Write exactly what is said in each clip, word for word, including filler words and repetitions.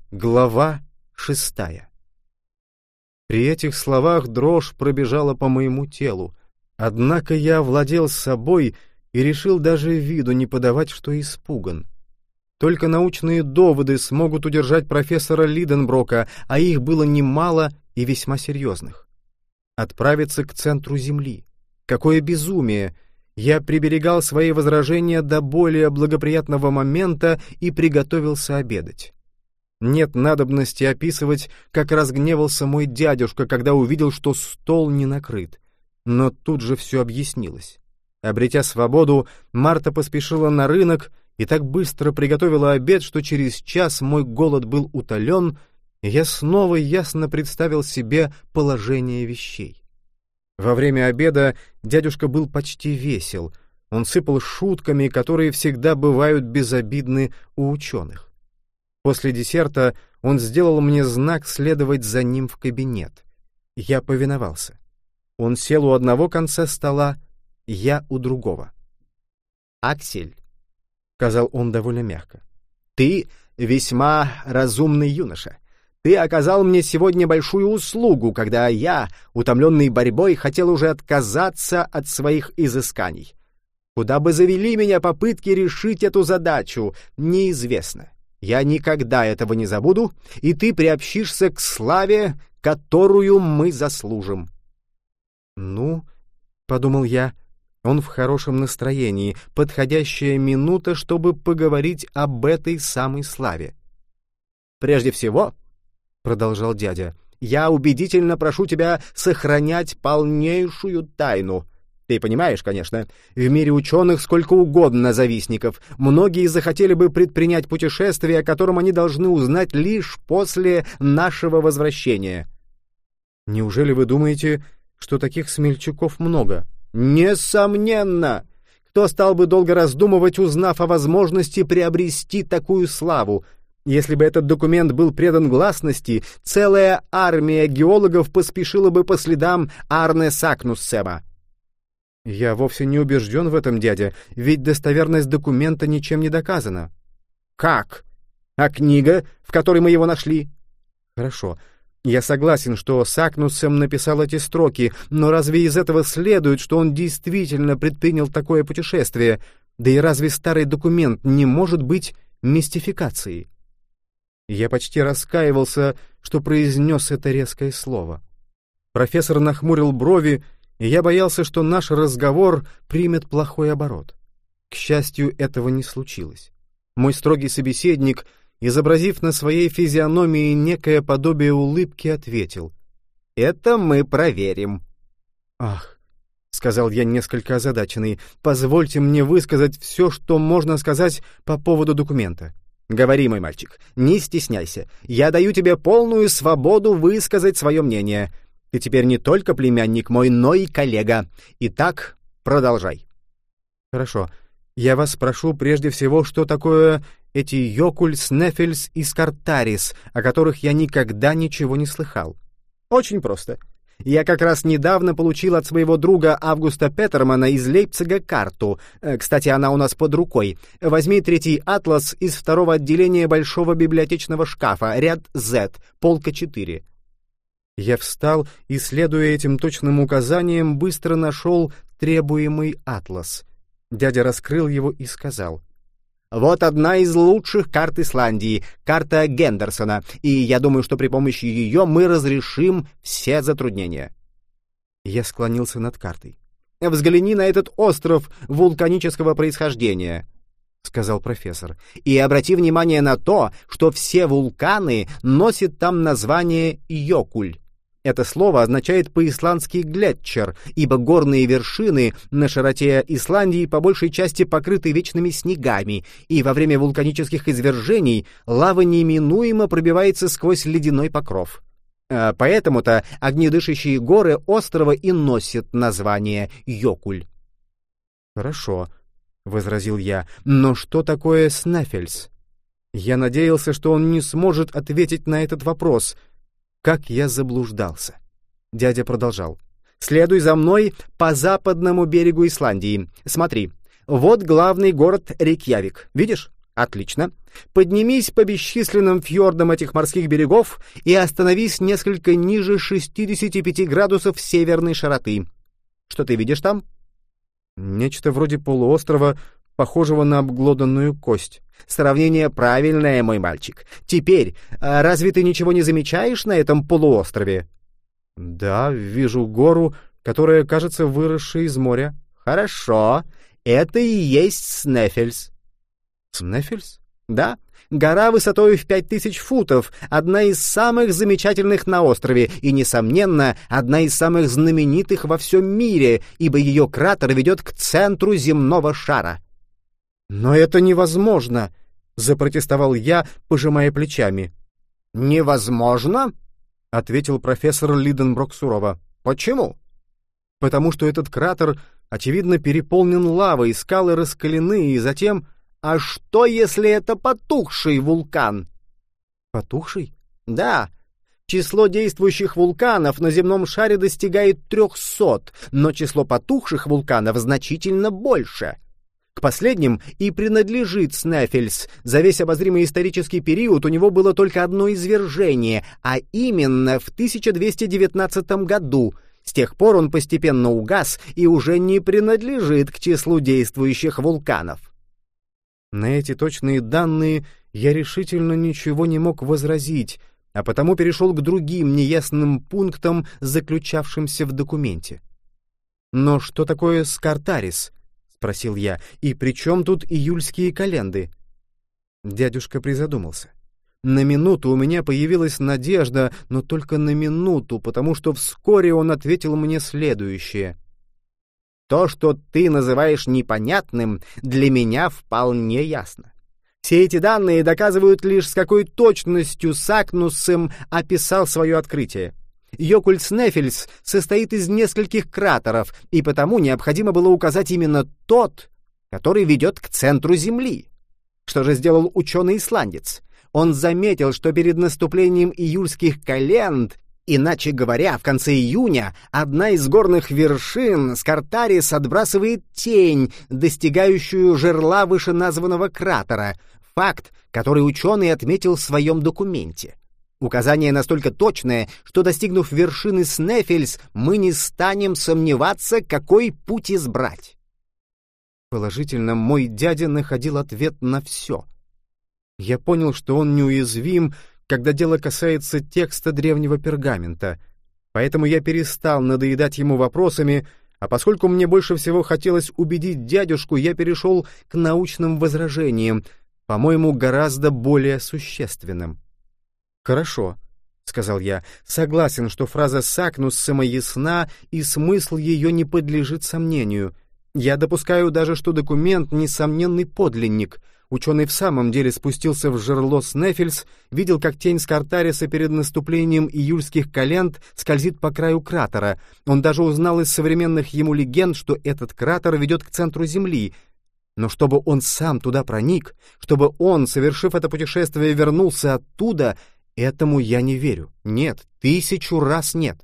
Глава шестая. При этих словах дрожь пробежала по моему телу, однако я овладел собой и решил даже виду не подавать, что испуган. Только научные доводы смогут удержать профессора Лиденброка, а их было немало и весьма серьезных. Отправиться к центру Земли. Какое безумие! Я приберегал свои возражения до более благоприятного момента и приготовился обедать. Нет надобности описывать, как разгневался мой дядюшка, когда увидел, что стол не накрыт. Но тут же все объяснилось. Обретя свободу, Марта поспешила на рынок и так быстро приготовила обед, что через час мой голод был утолен, и я снова ясно представил себе положение вещей. Во время обеда дядюшка был почти весел. Он сыпал шутками, которые всегда бывают безобидны у ученых. После десерта он сделал мне знак следовать за ним в кабинет. Я повиновался. Он сел у одного конца стола, я у другого. «Аксель», — сказал он довольно мягко, — «ты весьма разумный юноша. Ты оказал мне сегодня большую услугу, когда я, утомленный борьбой, хотел уже отказаться от своих изысканий. Куда бы завели меня попытки решить эту задачу, неизвестно. Я никогда этого не забуду, и ты приобщишься к славе, которую мы заслужим». «Ну, — подумал я, — он в хорошем настроении, подходящая минута, чтобы поговорить об этой самой славе». «Прежде всего, — продолжал дядя, — я убедительно прошу тебя сохранять полнейшую тайну. Ты понимаешь, конечно, в мире ученых сколько угодно завистников. Многие захотели бы предпринять путешествие, о котором они должны узнать лишь после нашего возвращения». «Неужели вы думаете, что таких смельчаков много?» «Несомненно! Кто стал бы долго раздумывать, узнав о возможности приобрести такую славу? Если бы этот документ был предан гласности, целая армия геологов поспешила бы по следам Арне Сагнуссема». «Я вовсе не убежден в этом, дядя, ведь достоверность документа ничем не доказана». «Как? А книга, в которой мы его нашли?» «Хорошо. Я согласен, что Сагнуссем написал эти строки, но разве из этого следует, что он действительно предпринял такое путешествие? Да и разве старый документ не может быть мистификацией?» Я почти раскаивался, что произнес это резкое слово. Профессор нахмурил брови, и я боялся, что наш разговор примет плохой оборот. К счастью, этого не случилось. Мой строгий собеседник, изобразив на своей физиономии некое подобие улыбки, ответил: «Это мы проверим». «Ах», — сказал я несколько озадаченный, — «позвольте мне высказать все, что можно сказать по поводу документа». «Говори, мой мальчик, не стесняйся. Я даю тебе полную свободу высказать свое мнение. Ты теперь не только племянник мой, но и коллега. Итак, продолжай». «Хорошо. Я вас спрошу прежде всего, что такое эти Йокуль, Снефельс и Скартарис, о которых я никогда ничего не слыхал». «Очень просто. Я как раз недавно получил от своего друга Августа Петермана из Лейпцига карту. Кстати, она у нас под рукой. Возьми третий атлас из второго отделения большого библиотечного шкафа, ряд Z, полка четыре. Я встал и, следуя этим точным указаниям, быстро нашел требуемый атлас. Дядя раскрыл его и сказал: «Вот одна из лучших карт Исландии, карта Гендерсона, и я думаю, что при помощи ее мы разрешим все затруднения». Я склонился над картой. «Взгляни на этот остров вулканического происхождения», — сказал профессор, «и обрати внимание на то, что все вулканы носят там название Йокуль. Это слово означает по-исландски «глетчер», ибо горные вершины на широте Исландии по большей части покрыты вечными снегами, и во время вулканических извержений лава неминуемо пробивается сквозь ледяной покров. А поэтому-то огнедышащие горы острова и носят название Йокуль». «Хорошо», — возразил я, — «но что такое Снефельс?» Я надеялся, что он не сможет ответить на этот вопрос. Как я заблуждался. Дядя продолжал: «Следуй за мной по западному берегу Исландии. Смотри, вот главный город Рейкьявик. Видишь? Отлично. Поднимись по бесчисленным фьордам этих морских берегов и остановись несколько ниже шестидесяти пяти градусов северной широты. Что ты видишь там? Нечто вроде полуострова, похожего на обглоданную кость. Сравнение правильное, мой мальчик. Теперь, а разве ты ничего не замечаешь на этом полуострове? Да, вижу гору, которая, кажется, выросшая из моря. Хорошо. Это и есть Снеффельс. Снеффельс? Да. Гора высотой в пять тысяч футов, одна из самых замечательных на острове и, несомненно, одна из самых знаменитых во всем мире, ибо ее кратер ведет к центру земного шара. «Но это невозможно!» — запротестовал я, пожимая плечами. «Невозможно?» — ответил профессор Лиденброк сурово. «Почему?» «Потому что этот кратер, очевидно, переполнен лавой, скалы раскалены, и затем...» «А что, если это потухший вулкан?» «Потухший?» «Да. Число действующих вулканов на земном шаре достигает трехсот, но число потухших вулканов значительно больше. К последним и принадлежит Снеффельс. За весь обозримый исторический период у него было только одно извержение, а именно в тысяча двести девятнадцатом году. С тех пор он постепенно угас и уже не принадлежит к числу действующих вулканов». На эти точные данные я решительно ничего не мог возразить, а потому перешел к другим неясным пунктам, заключавшимся в документе. «Но что такое Скартарис?» — спросил я. «И при чем тут июльские календы?» Дядюшка призадумался. На минуту у меня появилась надежда, но только на минуту, потому что вскоре он ответил мне следующее. «То, что ты называешь непонятным, для меня вполне ясно. Все эти данные доказывают лишь, с какой точностью Сакнуссем описал свое открытие. Йокуль Снеффельс состоит из нескольких кратеров, и потому необходимо было указать именно тот, который ведет к центру Земли. Что же сделал ученый-исландец? Он заметил, что перед наступлением июльских календ, иначе говоря, в конце июня, одна из горных вершин, Скартарис, отбрасывает тень, достигающую жерла вышеназванного кратера, факт, который ученый отметил в своем документе. Указание настолько точное, что, достигнув вершины Снеффельс, мы не станем сомневаться, какой путь избрать». Положительно, мой дядя находил ответ на все. Я понял, что он неуязвим, когда дело касается текста древнего пергамента, поэтому я перестал надоедать ему вопросами, а поскольку мне больше всего хотелось убедить дядюшку, я перешел к научным возражениям, по-моему, гораздо более существенным. «Хорошо», — сказал я, — «согласен, что фраза Сакнуссема ясна, и смысл ее не подлежит сомнению. Я допускаю даже, что документ — несомненный подлинник. Ученый в самом деле спустился в жерло Снеффельс, видел, как тень Скартариса перед наступлением июльских календ скользит по краю кратера. Он даже узнал из современных ему легенд, что этот кратер ведет к центру Земли. Но чтобы он сам туда проник, чтобы он, совершив это путешествие, вернулся оттуда, этому я не верю. Нет, тысячу раз нет».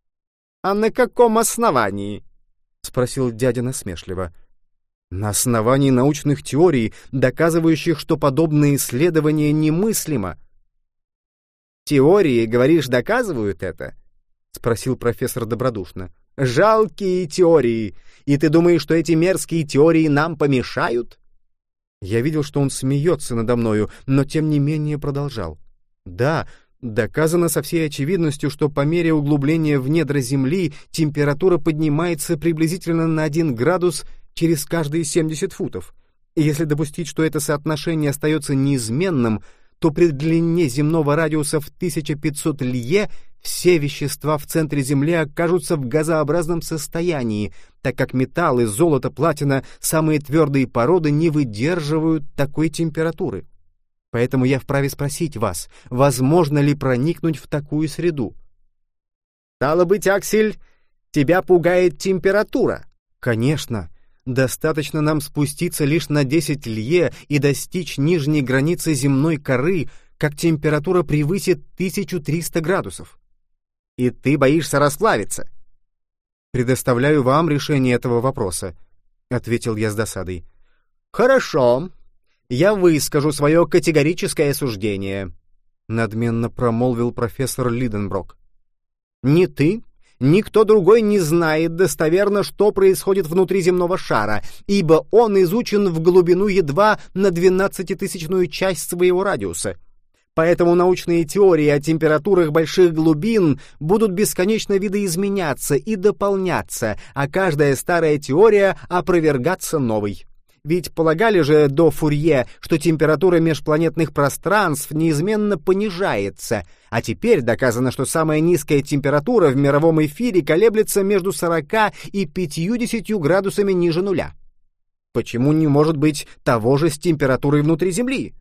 «А на каком основании?» — спросил дядя насмешливо. «На основании научных теорий, доказывающих, что подобное исследование немыслимо». «Теории, говоришь, доказывают это?» — спросил профессор добродушно. «Жалкие теории! И ты думаешь, что эти мерзкие теории нам помешают?» Я видел, что он смеется надо мною, но тем не менее продолжал. «Да, доказано со всей очевидностью, что по мере углубления в недра Земли температура поднимается приблизительно на один градус через каждые семьдесят футов. И если допустить, что это соотношение остается неизменным, то при длине земного радиуса в тысяча пятьсот лье все вещества в центре Земли окажутся в газообразном состоянии, так как металлы, золото, платина, самые твердые породы не выдерживают такой температуры. Поэтому я вправе спросить вас, возможно ли проникнуть в такую среду?» «Стало быть, Аксель, тебя пугает температура?» «Конечно. Достаточно нам спуститься лишь на десять лье и достичь нижней границы земной коры, как температура превысит тысячу триста градусов. И ты боишься расплавиться?» «Предоставляю вам решение этого вопроса», — ответил я с досадой. «Хорошо. я выскажу свое категорическое суждение», — надменно промолвил профессор Лиденброк. «Ни ты, никто другой не знает достоверно, что происходит внутри земного шара, ибо он изучен в глубину едва на двенадцатитысячную часть своего радиуса. Поэтому научные теории о температурах больших глубин будут бесконечно видоизменяться и дополняться, а каждая старая теория опровергаться новой. Ведь полагали же до Фурье, что температура межпланетных пространств неизменно понижается, а теперь доказано, что самая низкая температура в мировом эфире колеблется между сорока и пятьюдесятью градусами ниже нуля. Почему не может быть того же с температурой внутри Земли?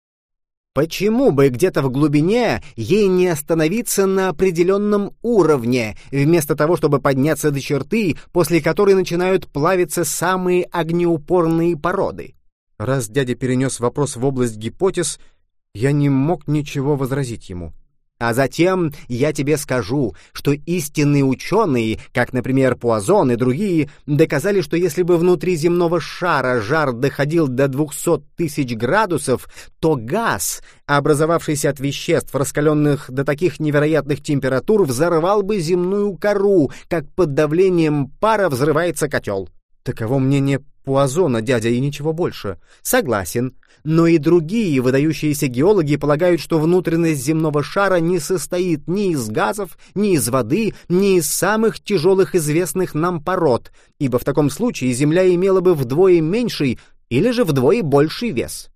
Почему бы где-то в глубине ей не остановиться на определенном уровне, вместо того, чтобы подняться до черты, после которой начинают плавиться самые огнеупорные породы? Раз дядя перенес вопрос в область гипотез, я не мог ничего возразить ему. А затем я тебе скажу, что истинные ученые, как, например, Пуазон и другие, доказали, что если бы внутри земного шара жар доходил до двухсот тысяч градусов, то газ, образовавшийся от веществ, раскаленных до таких невероятных температур, взорвал бы земную кору, как под давлением пара взрывается котел. Таково мнение Пуазона, дядя, и ничего больше. Согласен. Но и другие выдающиеся геологи полагают, что внутренность земного шара не состоит ни из газов, ни из воды, ни из самых тяжелых известных нам пород, ибо в таком случае Земля имела бы вдвое меньший или же вдвое больший вес.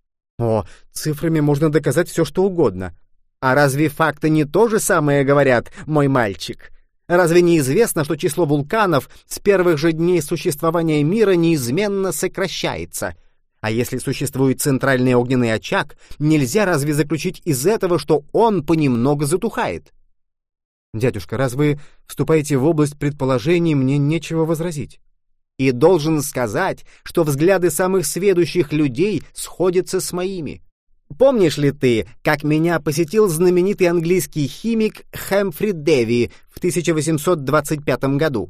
О, цифрами можно доказать все, что угодно. А разве факты не то же самое говорят, мой мальчик? Разве не известно, что число вулканов с первых же дней существования мира неизменно сокращается? А если существует центральный огненный очаг, нельзя разве заключить из этого, что он понемногу затухает? Дядюшка, раз вы вступаете в область предположений, мне нечего возразить. И должен сказать, что взгляды самых сведущих людей сходятся с моими. Помнишь ли ты, как меня посетил знаменитый английский химик Хэмфри Дэви в тысяча восемьсот двадцать пятом году?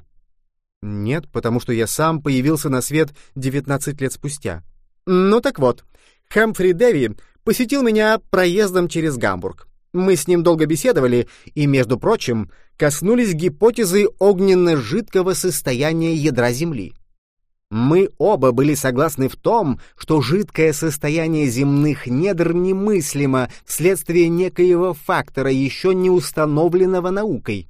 Нет, потому что я сам появился на свет девятнадцать лет спустя. Ну так вот, Хэмфри Дэви посетил меня проездом через Гамбург. Мы с ним долго беседовали и, между прочим, коснулись гипотезы огненно-жидкого состояния ядра Земли. Мы оба были согласны в том, что жидкое состояние земных недр немыслимо вследствие некоего фактора, еще не установленного наукой.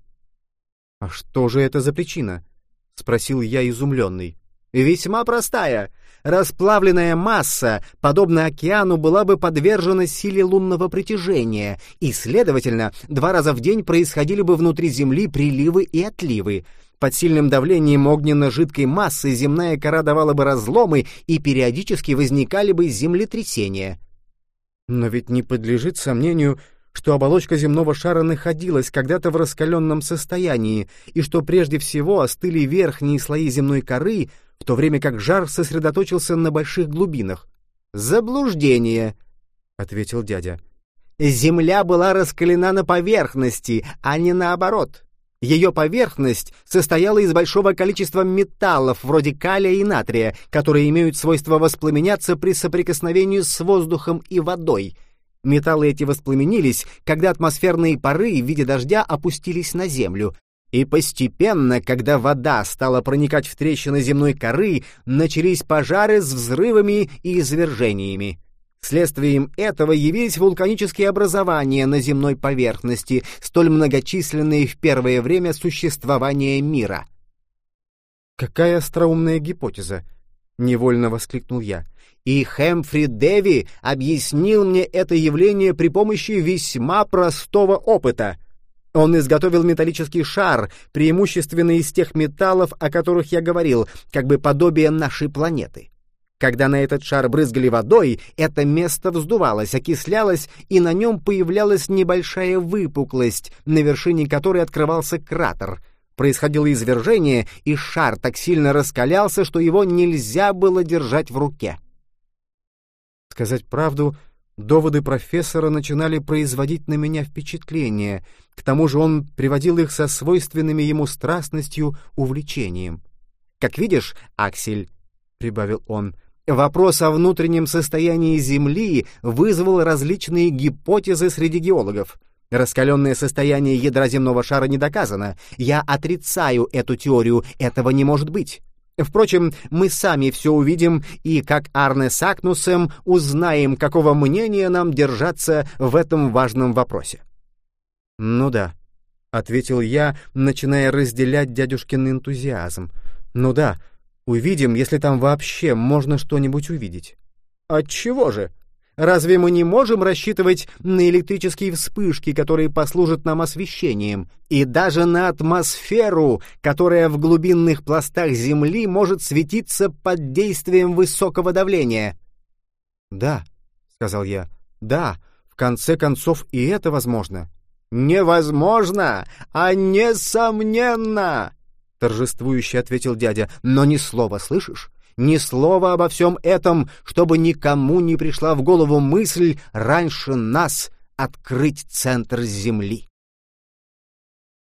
— А что же это за причина? — спросил я изумленный. — Весьма простая. Расплавленная масса, подобно океану, была бы подвержена силе лунного притяжения, и, следовательно, два раза в день происходили бы внутри Земли приливы и отливы. Под сильным давлением огненно-жидкой массы земная кора давала бы разломы, и периодически возникали бы землетрясения. Но ведь не подлежит сомнению, что оболочка земного шара находилась когда-то в раскаленном состоянии, и что прежде всего остыли верхние слои земной коры, в то время как жар сосредоточился на больших глубинах. «Заблуждение», — ответил дядя. «Земля была раскалена на поверхности, а не наоборот. Ее поверхность состояла из большого количества металлов, вроде калия и натрия, которые имеют свойство воспламеняться при соприкосновении с воздухом и водой. Металлы эти воспламенились, когда атмосферные пары в виде дождя опустились на Землю. И постепенно, когда вода стала проникать в трещины земной коры, начались пожары с взрывами и извержениями. Следствием этого явились вулканические образования на земной поверхности, столь многочисленные в первое время существования мира. «Какая остроумная гипотеза!» — невольно воскликнул я. И Хэмфри Дэви объяснил мне это явление при помощи весьма простого опыта. Он изготовил металлический шар, преимущественно из тех металлов, о которых я говорил, как бы подобие нашей планеты. Когда на этот шар брызгали водой, это место вздувалось, окислялось, и на нем появлялась небольшая выпуклость, на вершине которой открывался кратер. Происходило извержение, и шар так сильно раскалялся, что его нельзя было держать в руке. Сказать правду, доводы профессора начинали производить на меня впечатление. К тому же он приводил их со свойственными ему страстностью увлечением. «Как видишь, Аксель, — прибавил он, — Вопрос о внутреннем состоянии Земли вызвал различные гипотезы среди геологов. Раскаленное состояние ядра земного шара не доказано. Я отрицаю эту теорию, этого не может быть. Впрочем, мы сами все увидим и, как Арне с Агнусом, узнаем, какого мнения нам держаться в этом важном вопросе. «Ну да», — ответил я, начиная разделять дядюшкин энтузиазм. «Ну да, увидим, если там вообще можно что-нибудь увидеть». «Отчего же? Разве мы не можем рассчитывать на электрические вспышки, которые послужат нам освещением, и даже на атмосферу, которая в глубинных пластах Земли может светиться под действием высокого давления?» «Да», — сказал я, — «да, в конце концов и это возможно». «Невозможно, а несомненно!» — торжествующе ответил дядя. «Но ни слова, слышишь? Ни слова обо всем этом, чтобы никому не пришла в голову мысль раньше нас открыть центр Земли».